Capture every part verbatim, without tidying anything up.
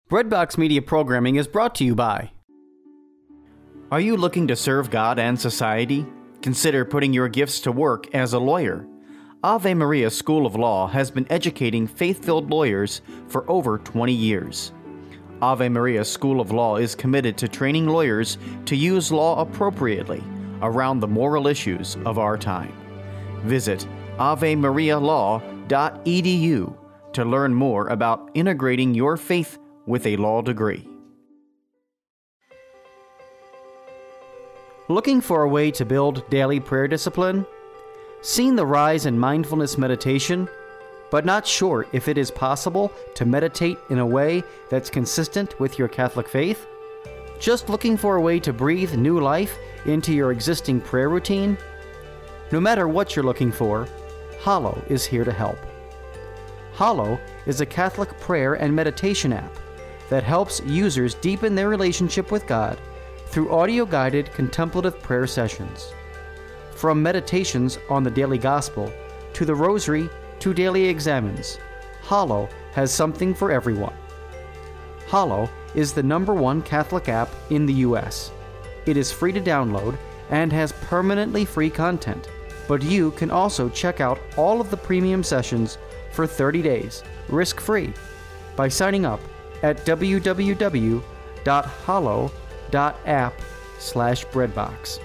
Breadbox Media Programming is brought to you by... Are you looking to serve God and society? Consider putting your gifts to work as a lawyer. Ave Maria School of Law has been educating faith-filled lawyers for over twenty years. Ave Maria School of Law is committed to training lawyers to use law appropriately around the moral issues of our time. Visit ave maria law dot e d u to learn more about integrating your faith with a law degree. Looking for a way to build daily prayer discipline? Seen the rise in mindfulness meditation, but not sure if it is possible to meditate in a way that's consistent with your Catholic faith? Just looking for a way to breathe new life into your existing prayer routine? No matter what you're looking for, Hallow is here to help. Hallow is a Catholic prayer and meditation app that helps users deepen their relationship with God through audio-guided contemplative prayer sessions. From meditations on the daily gospel to the rosary to daily examens, Hallow has something for everyone. Hallow is the number one Catholic app in the U S. It is free to download and has permanently free content, but you can also check out all of the premium sessions for thirty days, risk-free, by signing up at w w w dot hallow dot app slash breadbox.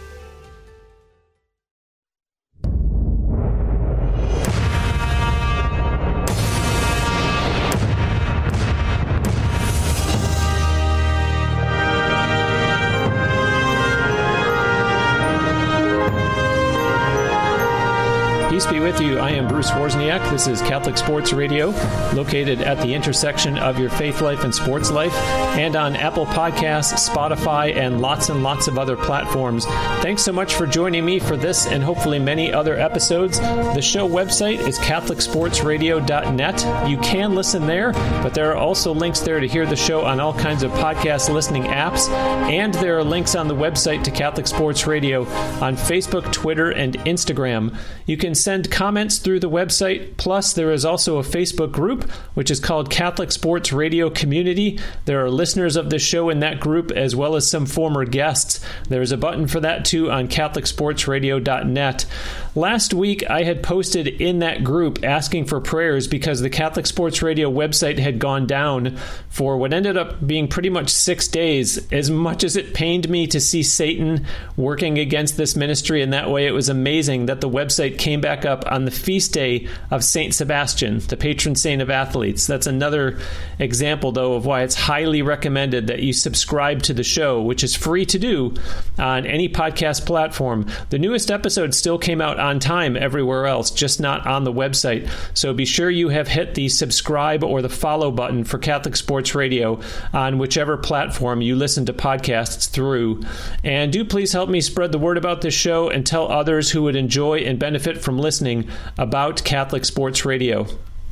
Peace be with you. I am Bruce Wozniak. This is Catholic Sports Radio, located at the intersection of your faith life and sports life, and on Apple Podcasts, Spotify, and lots and lots of other platforms. Thanks so much for joining me for this and hopefully many other episodes. The show website is catholic sports radio dot net. You can listen there, but there are also links there to hear the show on all kinds of podcast listening apps, and there are links on the website to Catholic Sports Radio on Facebook, Twitter, and Instagram. You can send comments through the website. Plus, there is also a Facebook group, which is called Catholic Sports Radio Community. There are listeners of the show in that group, as well as some former guests. There's a button for that, too, on catholic sports radio dot net. Last week, I had posted in that group asking for prayers because the Catholic Sports Radio website had gone down for what ended up being pretty much six days. As much as it pained me to see Satan working against this ministry in that way, it was amazing that the website came back up on the feast day of Saint Sebastian, the patron saint of athletes. That's another example, though, of why it's highly recommended that you subscribe to the show, which is free to do on any podcast platform. The newest episode still came out on time everywhere else, just not on the website. So be sure you have hit the subscribe or the follow button for Catholic Sports Radio on whichever platform you listen to podcasts through. And do please help me spread the word about this show and tell others who would enjoy and benefit from listening about Catholic Sports Radio.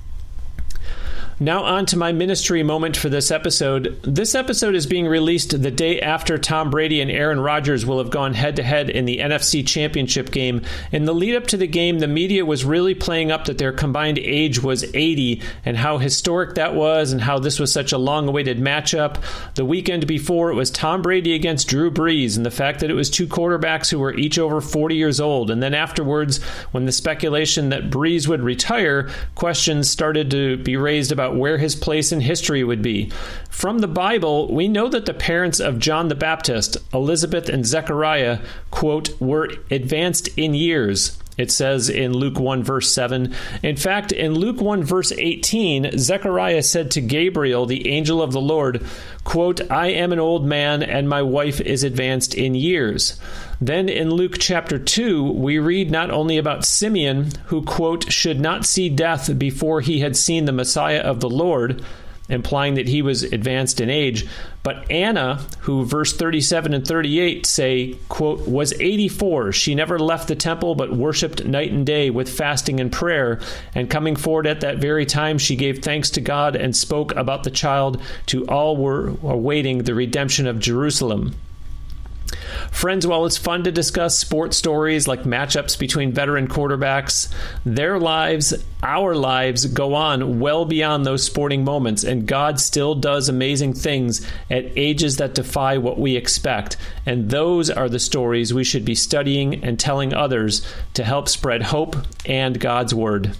Now on to my ministry moment for this episode. This episode is being released the day after Tom Brady and Aaron Rodgers will have gone head-to-head in the N F C Championship game. In the lead-up to the game, the media was really playing up that their combined age was eighty and how historic that was and how this was such a long-awaited matchup. The weekend before, it was Tom Brady against Drew Brees and the fact that it was two quarterbacks who were each over forty years old. And then afterwards, when the speculation that Brees would retire, questions started to be raised about where his place in history would be. From the Bible, we know that the parents of John the Baptist, Elizabeth and Zechariah, quote, were advanced in years. It says in Luke one, verse seven. In fact, in Luke one, verse eighteen, Zechariah said to Gabriel, the angel of the Lord, quote, I am an old man, and my wife is advanced in years. Then in Luke chapter two, we read not only about Simeon, who, quote, should not see death before he had seen the Messiah of the Lord, implying that he was advanced in age, but Anna, who verse thirty-seven and thirty-eight say, quote, was eighty-four. She never left the temple but worshipped night and day with fasting and prayer. And coming forward at that very time, she gave thanks to God and spoke about the child to all who were awaiting the redemption of Jerusalem. Friends, while it's fun to discuss sports stories like matchups between veteran quarterbacks, their lives, our lives, go on well beyond those sporting moments, and God still does amazing things at ages that defy what we expect. And those are the stories we should be studying and telling others to help spread hope and God's Word.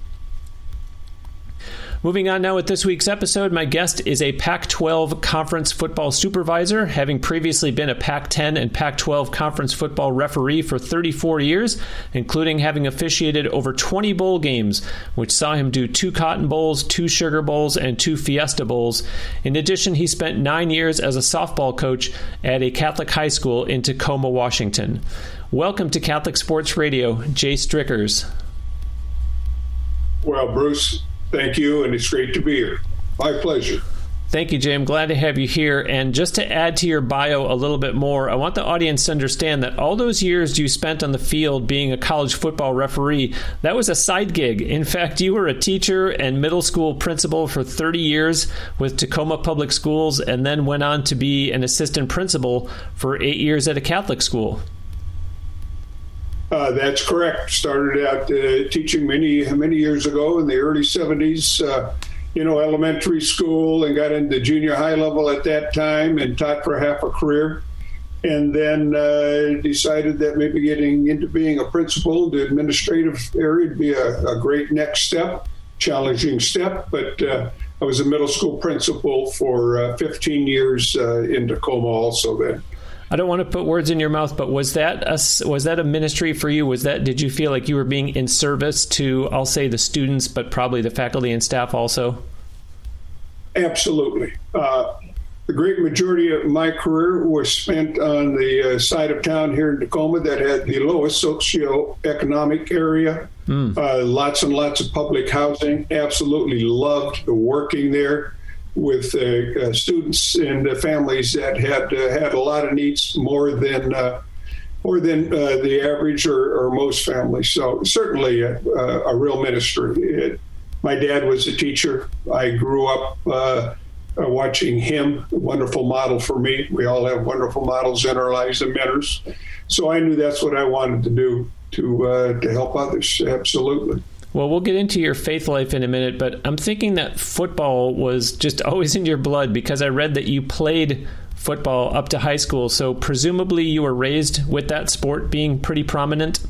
Moving on now with this week's episode, my guest is a Pac twelve conference football supervisor, having previously been a Pac ten and Pac twelve conference football referee for thirty-four years, including having officiated over twenty bowl games, which saw him do two Cotton Bowls, two Sugar Bowls, and two Fiesta Bowls. In addition, he spent nine years as a softball coach at a Catholic high school in Tacoma, Washington. Welcome to Catholic Sports Radio, Jay Strickers. Well, Bruce, thank you, and it's great to be here. My pleasure. Thank you, Jay. I'm glad to have you here. And just to add to your bio a little bit more, I want the audience to understand that all those years you spent on the field being a college football referee, that was a side gig. In fact, you were a teacher and middle school principal for thirty years with Tacoma Public Schools, and then went on to be an assistant principal for eight years at a Catholic school. Uh, that's correct. Started out uh, teaching many, many years ago in the early seventies, uh, you know, elementary school, and got into junior high level at that time and taught for half a career. And then uh, decided that maybe getting into being a principal, the administrative area would be a, a great next step, challenging step. But uh, I was a middle school principal for uh, fifteen years uh, in Tacoma also then. I don't want to put words in your mouth, but was that a, was that a ministry for you? Was that, did you feel like you were being in service to, I'll say, the students, but probably the faculty and staff also? Absolutely. Uh, the great majority of my career was spent on the uh, side of town here in Tacoma that had the lowest socioeconomic area. Mm. Uh, lots and lots of public housing. Absolutely loved working there with uh, uh, students and uh, families that had uh, had a lot of needs, more than uh, more than uh, the average or, or most families. So certainly a, a real ministry. It, my dad was a teacher. I grew up uh, uh, watching him, a wonderful model for me. We all have wonderful models in our lives and mentors. So I knew that's what I wanted to do, to uh, to help others. Absolutely. Well, we'll get into your faith life in a minute, but I'm thinking that football was just always in your blood, because I read that you played football up to high school. So presumably you were raised with that sport being pretty prominent?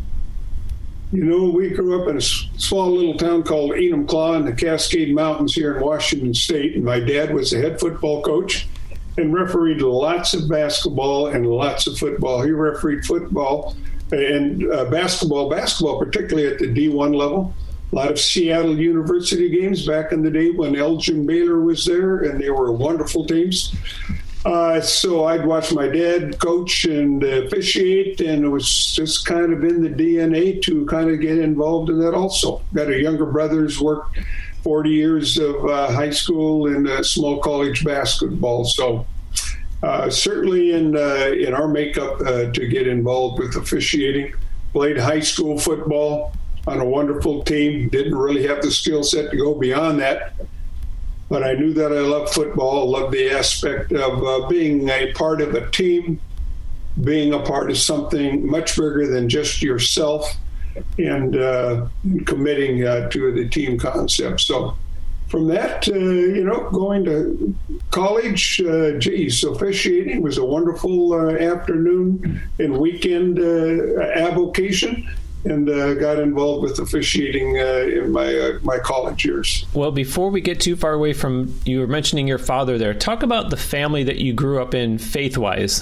You know, we grew up in a small little town called Enumclaw in the Cascade Mountains here in Washington State, and my dad was the head football coach and refereed lots of basketball and lots of football. He refereed football and uh, basketball, basketball particularly at the D one level. A lot of Seattle University games back in the day when Elgin Baylor was there, and they were wonderful teams. Uh, so I'd watch my dad coach and uh, officiate, and it was just kind of in the D N A to kind of get involved in that also. Got a younger brother who's worked forty years of uh, high school and uh, small college basketball. So Uh, certainly in uh, in our makeup uh, to get involved with officiating. Played high school football on a wonderful team. Didn't really have the skill set to go beyond that. But I knew that I loved football. Loved the aspect of uh, being a part of a team, being a part of something much bigger than just yourself, and uh, committing uh, to the team concept. So from that, uh, you know, going to college, uh, geez, officiating was a wonderful uh, afternoon and weekend uh, avocation, and uh, got involved with officiating uh, in my uh, my college years. Well, before we get too far away from, you were mentioning your father there. Talk about the family that you grew up in faith-wise.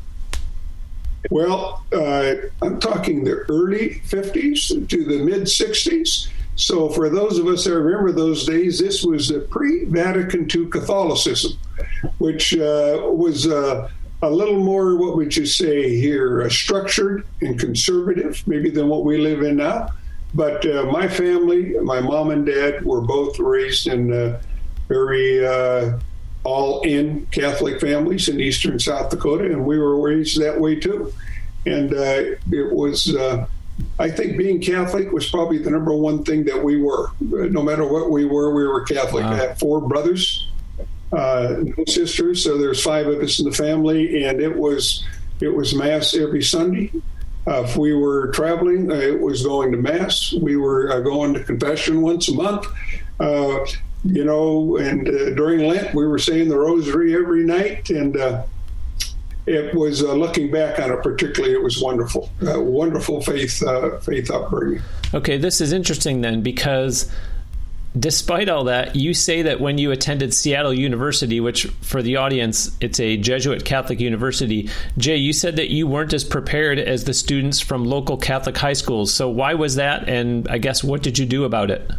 Well, uh, I'm talking the early fifties to the mid-sixties. So for those of us that remember those days, this was a pre-Vatican two Catholicism, which uh, was uh, a little more, what would you say here, uh, structured and conservative, maybe than what we live in now. But uh, my family, my mom and dad, were both raised in uh, very uh, all-in Catholic families in eastern South Dakota, and we were raised that way too. And uh, it was... Uh, I think being Catholic was probably the number one thing that we were. No matter what we were, we were Catholic. Wow. I had four brothers, uh, no sisters, so there's five of us in the family, and it was it was Mass every Sunday. Uh, if we were traveling, uh, it was going to Mass. We were uh, going to confession once a month. Uh, you know, and uh, during Lent, we were saying the rosary every night. And uh, it was, uh, looking back on it particularly, it was wonderful. Uh, wonderful faith, uh, faith upbringing. Okay, this is interesting then, because despite all that, you say that when you attended Seattle University, which for the audience, it's a Jesuit Catholic university, Jay, you said that you weren't as prepared as the students from local Catholic high schools. So why was that? And I guess, what did you do about it?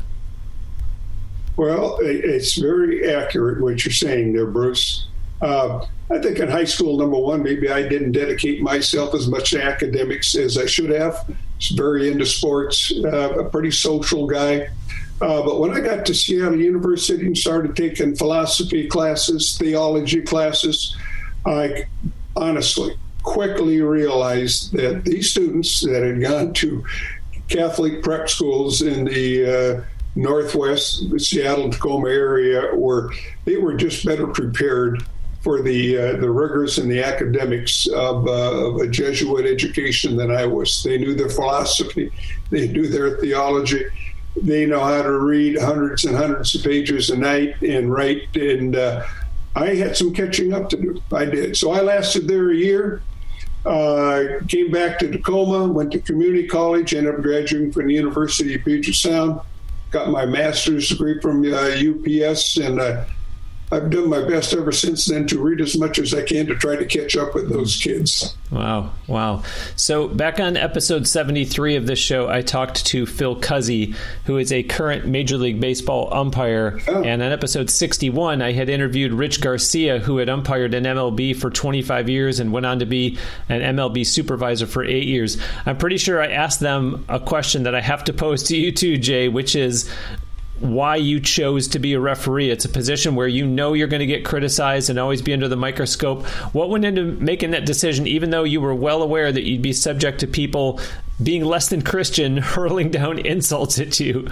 Well, it's very accurate what you're saying there, Bruce. Uh, I think in high school, number one, maybe I didn't dedicate myself as much to academics as I should have. I was very into sports, uh, a pretty social guy. Uh, but when I got to Seattle University and started taking philosophy classes, theology classes, I honestly quickly realized that these students that had gone to Catholic prep schools in the uh, Northwest Seattle Tacoma area were they were just better prepared for the uh, the rigors and the academics of, uh, of a Jesuit education than I was. They knew their philosophy, they knew their theology. They know how to read hundreds and hundreds of pages a night and write, and uh, I had some catching up to do. I did. So I lasted there a year, uh, came back to Tacoma, went to community college, ended up graduating from the University of Puget Sound, got my master's degree from uh, U P S, and uh, I've done my best ever since then to read as much as I can to try to catch up with those kids. Wow. Wow. So back on episode seventy-three of this show, I talked to Phil Cuzzi, who is a current Major League Baseball umpire. Oh. And on episode sixty-one, I had interviewed Rich Garcia, who had umpired in M L B for twenty-five years and went on to be an M L B supervisor for eight years. I'm pretty sure I asked them a question that I have to pose to you too, Jay, which is why you chose to be a referee. It's a position where you know you're going to get criticized and always be under the microscope. What went into making that decision, even though you were well aware that you'd be subject to people being less than Christian hurling down insults at you?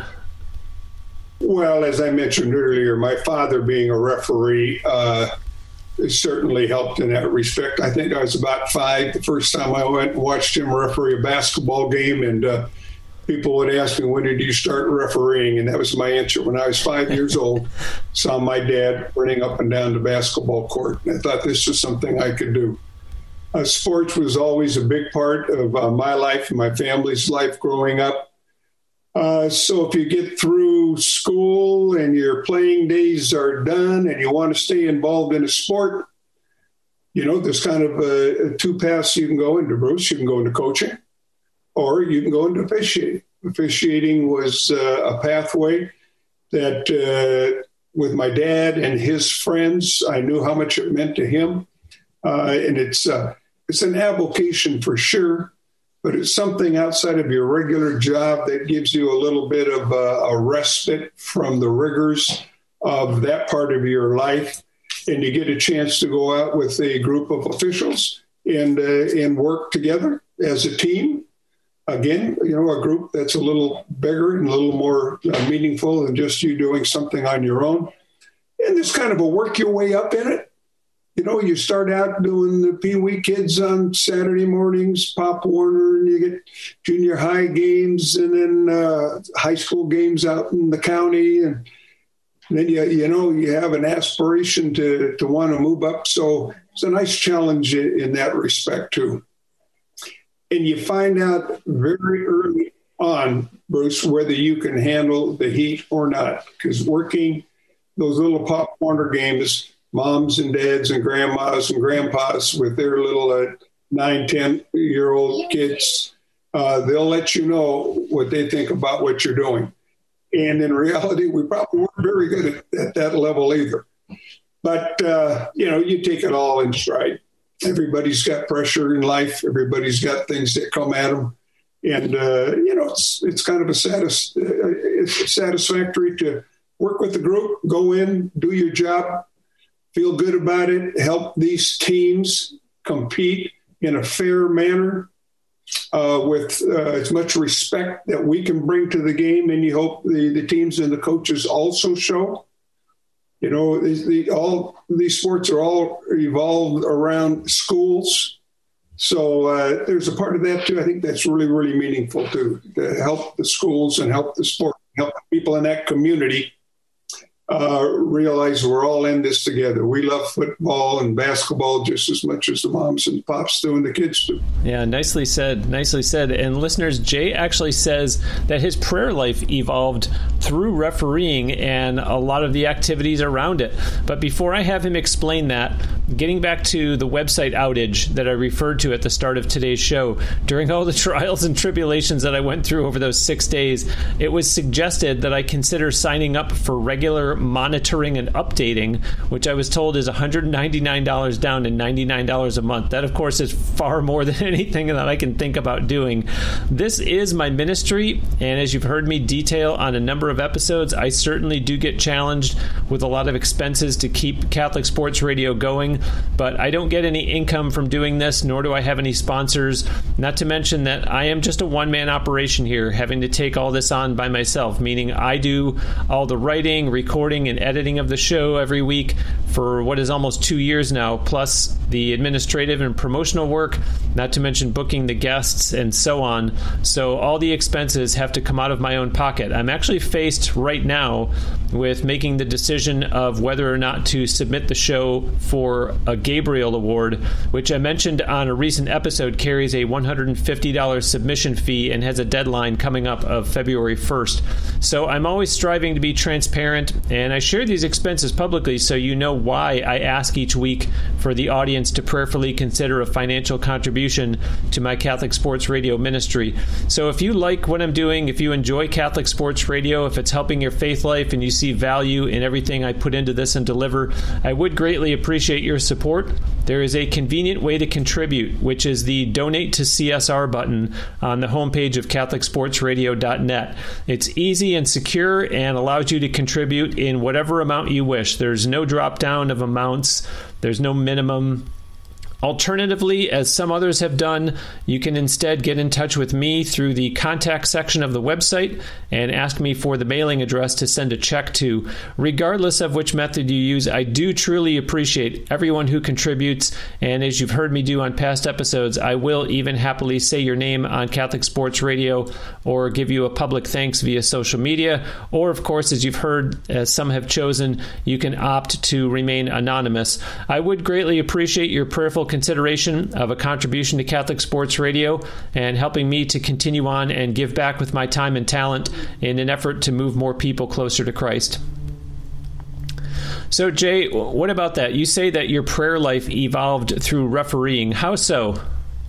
Well, as I mentioned earlier, my father being a referee uh, certainly helped in that respect. I think I was about five the first time I went and watched him referee a basketball game, and uh, people would ask me, when did you start refereeing? And that was my answer. When I was five years old, saw my dad running up and down the basketball court. And I thought this was something I could do. Uh, sports was always a big part of uh, my life and my family's life growing up. Uh, so if you get through school and your playing days are done and you want to stay involved in a sport, you know, there's kind of uh, two paths you can go into, Bruce. You can go into coaching, or you can go into officiating. Officiating was uh, a pathway that uh, with my dad and his friends, I knew how much it meant to him. Uh, and it's uh, it's an avocation for sure, but it's something outside of your regular job that gives you a little bit of a, a respite from the rigors of that part of your life. And you get a chance to go out with a group of officials and, uh, and work together as a team. Again, you know, a group that's a little bigger and a little more uh, meaningful than just you doing something on your own. And there's kind of a work your way up in it. You know, you start out doing the Pee Wee Kids on Saturday mornings, Pop Warner, and you get junior high games and then uh, high school games out in the county. And then, you, you know, you have an aspiration to, to want to move up. So it's a nice challenge in that respect, too. And you find out very early on, Bruce, whether you can handle the heat or not. Because working those little Pop Warner games, moms and dads and grandmas and grandpas with their little uh, nine, ten-year-old kids, uh, they'll let you know what they think about what you're doing. And in reality, we probably weren't very good at, at that level either. But, uh, you know, you take it all in stride. Everybody's got pressure in life. Everybody's got things that come at them. And, uh, you know, it's it's kind of a satis- it's satisfactory to work with the group, go in, do your job, feel good about it, help these teams compete in a fair manner uh, with uh, as much respect that we can bring to the game. And you hope the, the teams and the coaches also show. You know, the, the, all these sports are all evolved around schools, So uh, there's a part of that, too. I think that's really, really meaningful, too, to help the schools and help the sport, help people in that community uh, realize we're all in this together. We love football and basketball just as much as the moms and pops do and the kids do. Yeah, nicely said. Nicely said. And listeners, Jay actually says that his prayer life evolved through refereeing and a lot of the activities around it. But before I have him explain that, getting back to the website outage that I referred to at the start of today's show, during all the trials and tribulations that I went through over those six days, it was suggested that I consider signing up for regular monitoring and updating, which I was told is one hundred ninety-nine dollars down to ninety-nine dollars a month. That, of course, is far more than anything that I can think about doing. This is my ministry, and as you've heard me detail on a number of episodes, I certainly do get challenged with a lot of expenses to keep Catholic Sports Radio going, but I don't get any income from doing this, nor do I have any sponsors, not to mention that I am just a one-man operation here, having to take all this on by myself, meaning I do all the writing, recording, and editing of the show every week for what is almost two years now, plus the administrative and promotional work, not to mention booking the guests and so on. So all the expenses have to come out of my own pocket. I'm actually faced right now with making the decision of whether or not to submit the show for a Gabriel Award, which I mentioned on a recent episode carries a one hundred fifty dollars submission fee and has a deadline coming up of February first. So I'm always striving to be transparent, and I share these expenses publicly so you know why I ask each week for the audience to prayerfully consider a financial contribution to my Catholic Sports Radio ministry. So if you like what I'm doing, if you enjoy Catholic Sports Radio, if it's helping your faith life and you see value in everything I put into this and deliver, I would greatly appreciate your support. There is a convenient way to contribute, which is the Donate to C S R button on the homepage of Catholic Sports Radio dot net. It's easy and secure and allows you to contribute in whatever amount you wish. There's no drop down of amounts. There's no minimum. Alternatively, as some others have done, you can instead get in touch with me through the contact section of the website and ask me for the mailing address to send a check to. Regardless of which method you use, I do truly appreciate everyone who contributes, and as you've heard me do on past episodes, I will even happily say your name on Catholic Sports Radio or give you a public thanks via social media, or of course, as you've heard, as some have chosen, you can opt to remain anonymous. I would greatly appreciate your prayerful consideration of a contribution to Catholic Sports Radio and helping me to continue on and give back with my time and talent in an effort to move more people closer to Christ. So, Jay, what about that? You say that your prayer life evolved through refereeing. How so?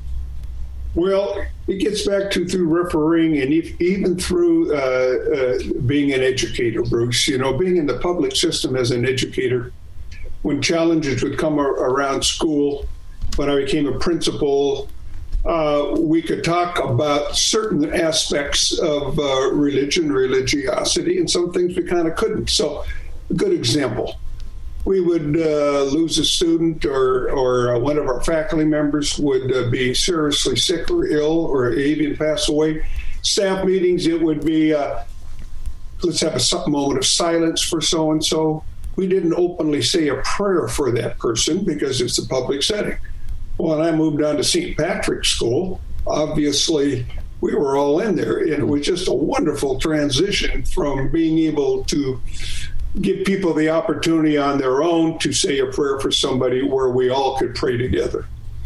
Well, it gets back to through refereeing and if, even through uh, uh, being an educator, Bruce. You know, being in the public system as an educator, when challenges would come around school, when I became a principal, uh, we could talk about certain aspects of uh, religion, religiosity, and some things we kind of couldn't. So, a good example, we would uh, lose a student or, or uh, one of our faculty members would uh, be seriously sick or ill or even pass away. Staff meetings, it would be, uh, let's have a moment of silence for so-and-so. We didn't openly say a prayer for that person because it's a public setting. When I moved on to Saint Patrick's School, obviously we were all in there. And it was just a wonderful transition from being able to give people the opportunity on their own to say a prayer for somebody where we all could pray together.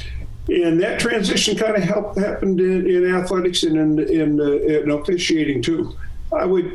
And that transition kind of helped happened in, in athletics and in, in, uh, in officiating too. I would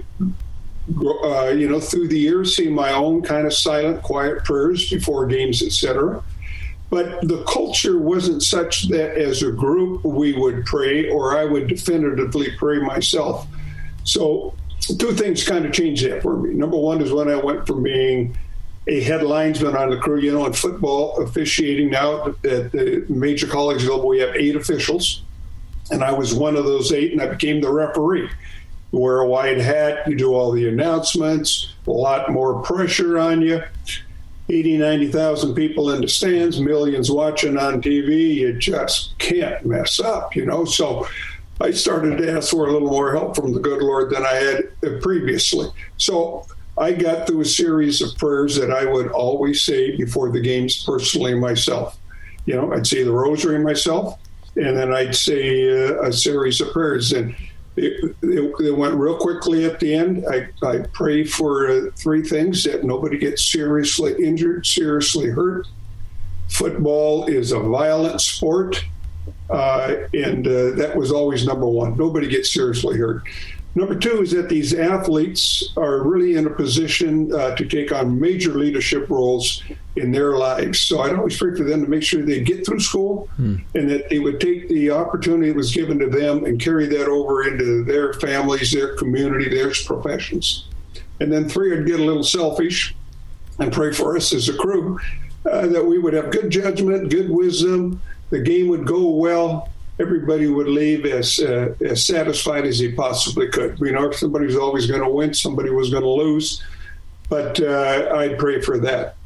Uh, you know, through the years, see my own kind of silent, quiet prayers before games, et cetera. But the culture wasn't such that as a group we would pray, or I would definitively pray myself. So two things kind of changed that for me. Number one is when I went from being a head linesman on the crew, you know, in football, officiating now at the major college level, we have eight officials. And I was one of those eight, and I became the referee. You wear a white hat, you do all the announcements, a lot more pressure on you. eighty, ninety thousand people in the stands, millions watching on T V, you just can't mess up, you know. So I started to ask for a little more help from the good Lord than I had previously. So I got through a series of prayers that I would always say before the games personally myself. You know, I'd say the rosary myself. and then I'd say uh, a series of prayers. And they, they, they went real quickly at the end. I, I pray for uh, three things: that nobody gets seriously injured, seriously hurt. Football is a violent sport, uh, and uh, that was always number one. Nobody gets seriously hurt. Number two is that these athletes are really in a position uh, to take on major leadership roles in their lives. So I'd always pray for them to make sure they get through school hmm. and that they would take the opportunity that was given to them and carry that over into their families, their community, their professions. And then three, I'd get a little selfish and pray for us as a crew uh, that we would have good judgment, good wisdom, the game would go well. Everybody would leave as uh, as satisfied as he possibly could. You know, somebody was always going to win, somebody was going to lose, but uh, I'd pray for that.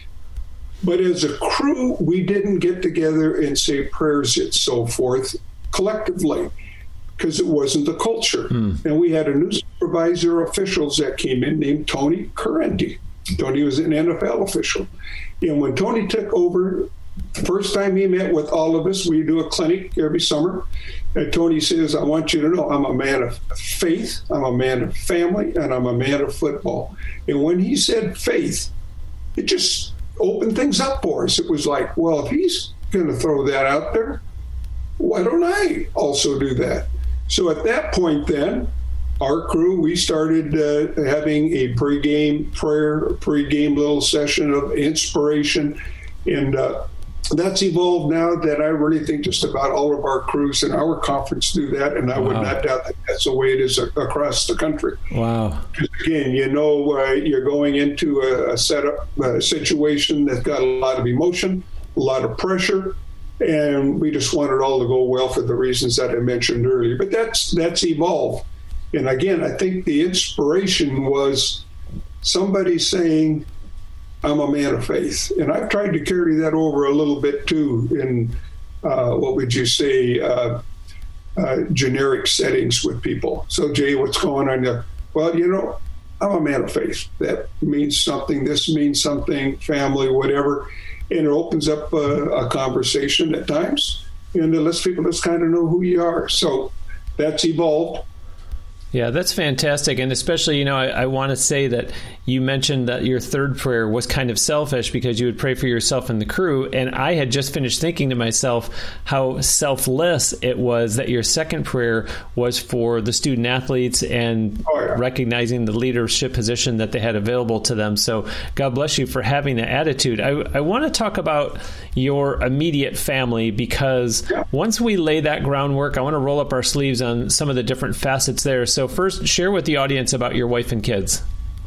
But as a crew, we didn't get together and say prayers and so forth collectively because it wasn't the culture. Mm. And we had a new supervisor officials that came in named Tony Correnti. Tony was an N F L official. And when Tony took over, the first time he met with all of us, we do a clinic every summer. And Tony says, I want you to know I'm a man of faith, I'm a man of family, and I'm a man of football. And when he said faith, it just opened things up for us. It was like, well, if he's going to throw that out there, why don't I also do that? So at that point then, our crew, we started uh, having a pregame prayer, a pregame little session of inspiration. And uh, that's evolved now that I really think just about all of our crews in our conference do that. And I wow. would not doubt that that's the way it is a- across the country. Wow. Because again, you know, uh, you're going into a, a setup, a situation that's got a lot of emotion, a lot of pressure. And we just want it all to go well for the reasons that I mentioned earlier. But that's that's evolved. And again, I think the inspiration was somebody saying, I'm a man of faith. And I've tried to carry that over a little bit too in, uh, what would you say, uh, uh, generic settings with people. So, Jay, what's going on there? Well, you know, I'm a man of faith. That means something. This means something, family, whatever. And it opens up a, a conversation at times. And it lets people just kind of know who you are. So that's evolved. Yeah, that's fantastic. And especially, you know, I, I want to say that you mentioned that your third prayer was kind of selfish because you would pray for yourself and the crew. And I had just finished thinking to myself how selfless it was that your second prayer was for the student athletes and oh, yeah. recognizing the leadership position that they had available to them. So God bless you for having that attitude. I, I want to talk about your immediate family because yeah. once we lay that groundwork, I want to roll up our sleeves on some of the different facets there. So So first, share with the audience about your wife and kids.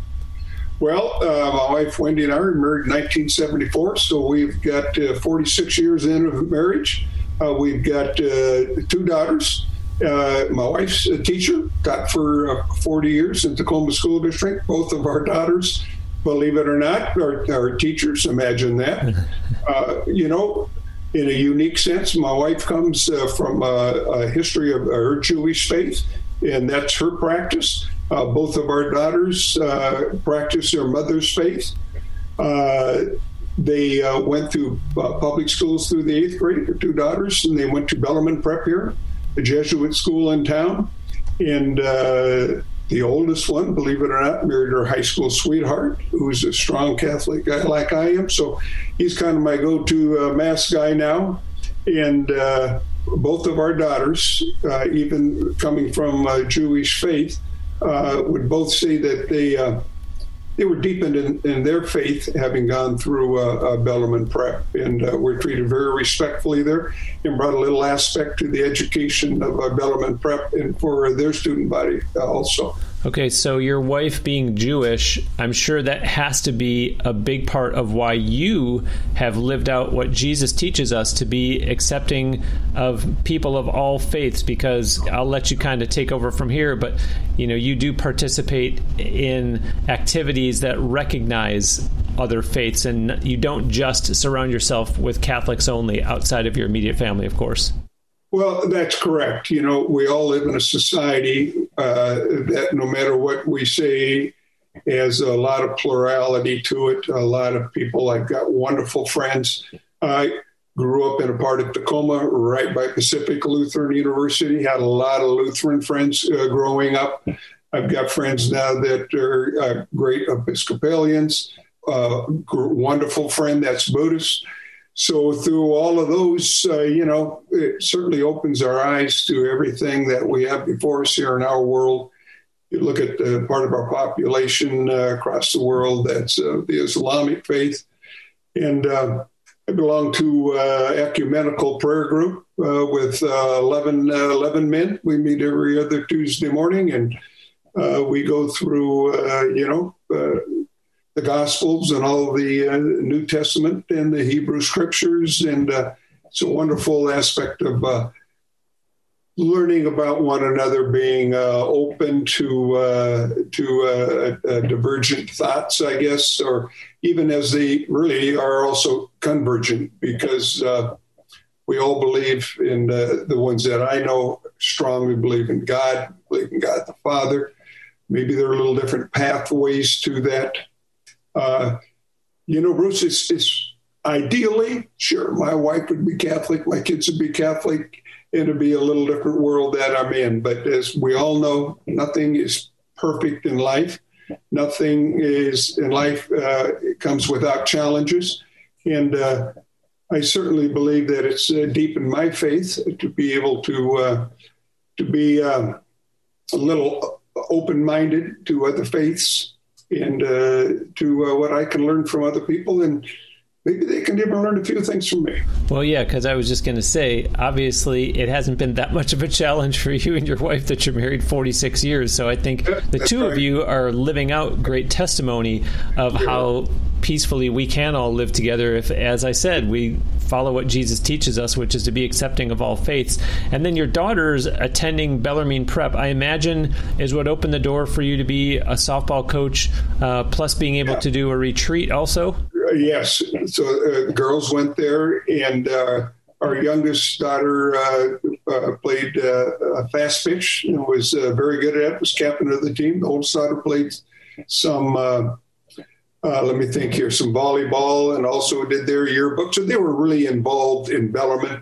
Well, uh, my wife, Wendy, and I were married in nineteen seventy-four, so we've got uh, forty-six years in of marriage. Uh, we've got uh, two daughters. Uh, my wife's a teacher, taught for uh, forty years in Tacoma School District. Both of our daughters, believe it or not, are, are teachers. Imagine that. uh, you know, in a unique sense, my wife comes uh, from a, a history of her Jewish faith. And that's her practice. Uh, both of our daughters uh, practice their mother's faith. Uh, they uh, went through uh, public schools through the eighth grade, their two daughters, and they went to Bellarmine Prep here, the Jesuit school in town. And uh, the oldest one, believe it or not, married her high school sweetheart, who's a strong Catholic guy like I am. So he's kind of my go-to uh, mass guy now. And uh, both of our daughters, uh, even coming from uh, Jewish faith, uh, would both say that they uh, they were deepened in, in their faith, having gone through uh, uh, Bellarmine Prep, and uh, were treated very respectfully there, and brought a little aspect to the education of uh, Bellarmine Prep and for their student body uh, also. Okay, so your wife being Jewish, I'm sure that has to be a big part of why you have lived out what Jesus teaches us to be accepting of people of all faiths, because I'll let you kind of take over from here, but you know, you do participate in activities that recognize other faiths, and you don't just surround yourself with Catholics only outside of your immediate family, of course. Well, that's correct. You know, we all live in a society uh, that no matter what we say has a lot of plurality to it, a lot of people. I've got wonderful friends. Uh, grew up in a part of Tacoma right by Pacific Lutheran University, had a lot of Lutheran friends uh, growing up. I've got friends now that are uh, great Episcopalians, uh, wonderful friend that's Buddhist. So through all of those, uh, you know, it certainly opens our eyes to everything that we have before us here in our world. You look at uh, part of our population uh, across the world, that's uh, the Islamic faith. And uh, I belong to uh, ecumenical prayer group uh, with uh, eleven, uh, eleven men. We meet every other Tuesday morning, and uh, we go through, uh, you know, uh, the Gospels and all of the uh, New Testament and the Hebrew Scriptures. And uh, it's a wonderful aspect of uh, learning about one another, being uh, open to uh, to uh, uh, divergent thoughts, I guess, or even as they really are also convergent, because uh, we all believe in uh, the ones that I know strongly believe in God, believe in God the Father. Maybe there are little different pathways to that. Uh, you know, Bruce, it's, it's ideally, sure, my wife would be Catholic, my kids would be Catholic. It'd be a little different world that I'm in. But as we all know, nothing is perfect in life. Nothing is in life uh, comes without challenges. And uh, I certainly believe that it's uh, deep in my faith to be able to uh, to be uh, a little open-minded to other faiths and uh, to uh, what I can learn from other people, and maybe they can even learn a few things from me. Well, yeah, because I was just going to say, obviously, it hasn't been that much of a challenge for you and your wife that you're married forty-six years. So I think yeah, the two right. of you are living out great testimony of yeah. how peacefully we can all live together if, as I said, we follow what Jesus teaches us, which is to be accepting of all faiths. And then your daughter's attending Bellarmine Prep, I imagine, is what opened the door for you to be a softball coach, uh, plus being able yeah. to do a retreat also? Yes. So uh, girls went there, and uh, our youngest daughter uh, uh, played uh, fast pitch and was uh, very good at it, was captain of the team. The oldest daughter played some, uh, uh, let me think here, some volleyball, and also did their yearbook. So they were really involved in Bellarmine.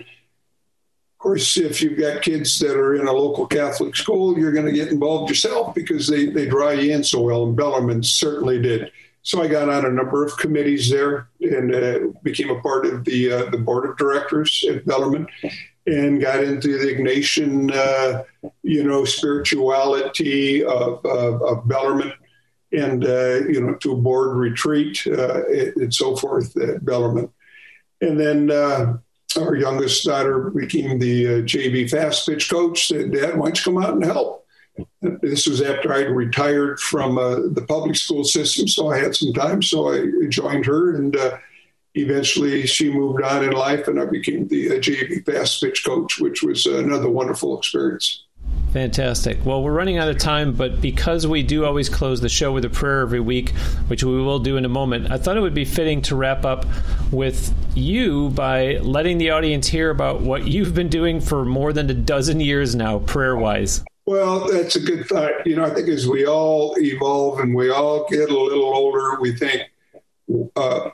Of course, if you've got kids that are in a local Catholic school, you're going to get involved yourself because they, they draw you in so well, and Bellarmine certainly did. So I got on a number of committees there and uh, became a part of the uh, the board of directors at Bellarmine, and got into the Ignatian, uh, you know, spirituality of, of, of Bellarmine, and, uh, you know, to a board retreat uh, and so forth at Bellarmine. And then uh, our youngest daughter became the uh, J V fast pitch coach. Said, Dad, why don't you come out and help? This was after I'd retired from uh, the public school system, so I had some time. So I joined her, and uh, eventually she moved on in life, and I became the uh, J V fast pitch coach, which was another wonderful experience. Fantastic. Well, we're running out of time, but because we do always close the show with a prayer every week, which we will do in a moment, I thought it would be fitting to wrap up with you by letting the audience hear about what you've been doing for more than a dozen years now, prayer-wise. Well, that's a good thought. You know, I think as we all evolve and we all get a little older, we think uh,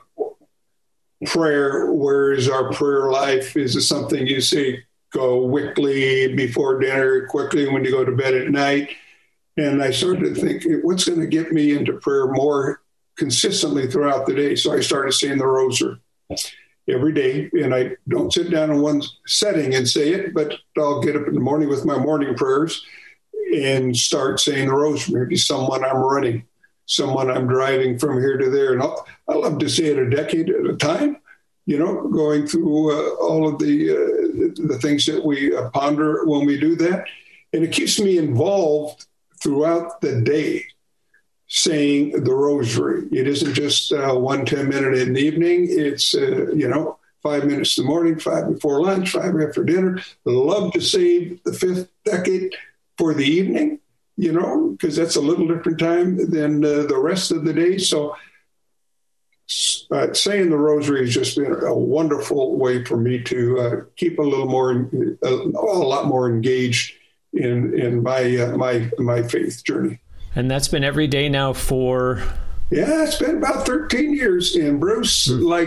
prayer, where is our prayer life? Is it something you say, go quickly before dinner, quickly when you go to bed at night? And I started to think, what's going to get me into prayer more consistently throughout the day? So I started saying the rosary every day, and I don't sit down in one setting and say it, but I'll get up in the morning with my morning prayers and start saying the rosary. Maybe someone I'm running, someone I'm driving from here to there. And I'll, I love to say it a decade at a time, you know, going through uh, all of the, uh, the things that we uh, ponder when we do that. And it keeps me involved throughout the day, saying the rosary. It isn't just uh, one ten minute in the evening. It's, uh, you know, five minutes in the morning, five before lunch, five after dinner. Love to save the fifth decade for the evening, you know, because that's a little different time than uh, the rest of the day. So uh, saying the rosary has just been a wonderful way for me to uh, keep a little more, a, a lot more engaged in, in my, uh, my, my faith journey. And that's been every day now for... Yeah, it's been about thirteen years. And Bruce, mm. like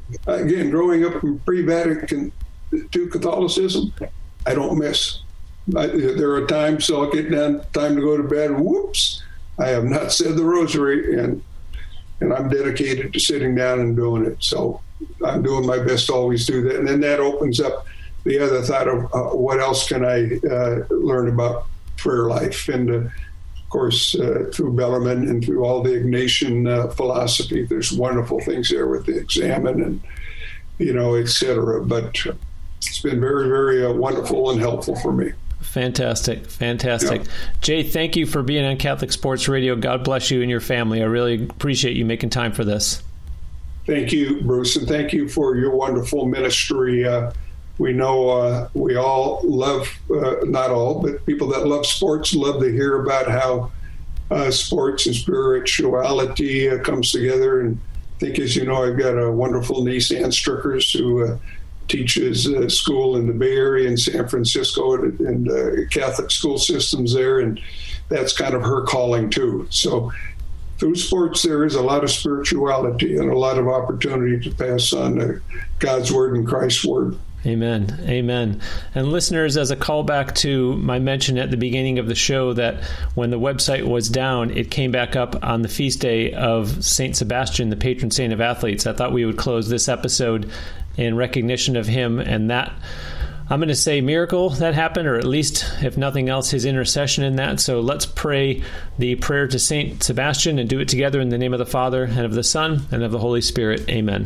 again, growing up in pre-Vatican two Catholicism, I don't miss. I, there are times, so I'll get down, time to go to bed, whoops, I have not said the rosary, and and I'm dedicated to sitting down and doing it. So I'm doing my best to always do that. And then that opens up the other thought of uh, what else can I uh, learn about prayer life? And uh, of course, uh, through Bellarmine and through all the Ignatian uh, philosophy, there's wonderful things there with the Examen and, you know, et cetera. But it's been very, very uh, wonderful and helpful for me. Fantastic. Fantastic. Yeah. Jay, thank you for being on Catholic Sports Radio. God bless you and your family. I really appreciate you making time for this. Thank you, Bruce, and thank you for your wonderful ministry. Uh, we know uh, we all love, uh, not all, but people that love sports love to hear about how uh, sports and spirituality uh, comes together. And I think, as you know, I've got a wonderful niece, Ann Strickers, who uh, teaches uh, school in the Bay Area in San Francisco and, and uh, Catholic school systems there, and that's kind of her calling too. So through sports, there is a lot of spirituality and a lot of opportunity to pass on uh, God's word and Christ's word. Amen. Amen. And listeners, as a callback to my mention at the beginning of the show that when the website was down, it came back up on the feast day of Saint Sebastian, the patron saint of athletes. I thought we would close this episode in recognition of him and that, I'm going to say, miracle that happened, or at least, if nothing else, his intercession in that. So let's pray the prayer to Saint Sebastian and do it together in the name of the Father and of the Son and of the Holy Spirit. Amen.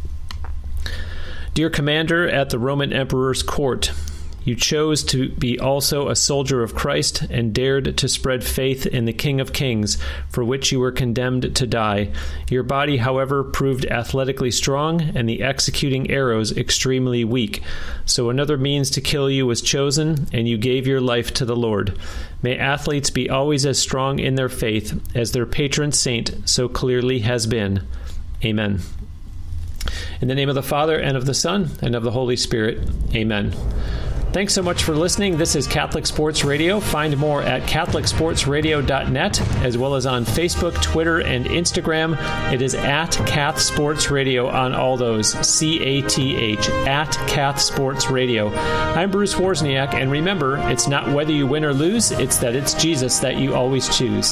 Dear Commander at the Roman Emperor's court, you chose to be also a soldier of Christ and dared to spread faith in the King of Kings, for which you were condemned to die. Your body, however, proved athletically strong and the executing arrows extremely weak. So another means to kill you was chosen, and you gave your life to the Lord. May athletes be always as strong in their faith as their patron saint so clearly has been. Amen. In the name of the Father, and of the Son, and of the Holy Spirit. Amen. Thanks so much for listening. This is Catholic Sports Radio. Find more at catholic sports radio dot net, as well as on Facebook, Twitter, and Instagram. It is at Cath Sports Radio on all those. C A T H, at Cath Sports Radio. I'm Bruce Wozniak, and remember, it's not whether you win or lose, it's that it's Jesus that you always choose.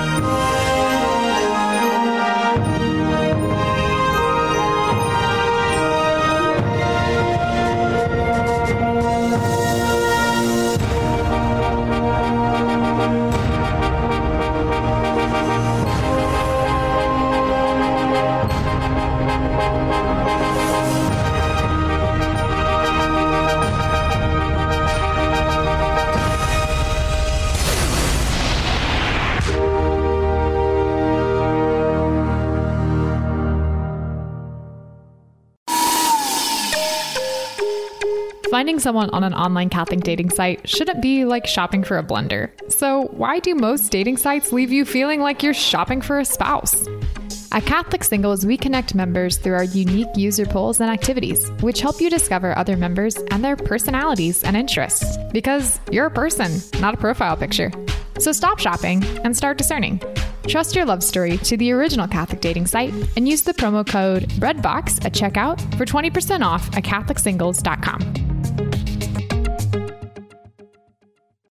Finding someone on an online Catholic dating site shouldn't be like shopping for a blender. So why do most dating sites leave you feeling like you're shopping for a spouse? At Catholic Singles, we connect members through our unique user polls and activities, which help you discover other members and their personalities and interests. Because you're a person, not a profile picture. So stop shopping and start discerning. Trust your love story to the original Catholic dating site and use the promo code REDBOX at checkout for twenty percent off at catholic singles dot com.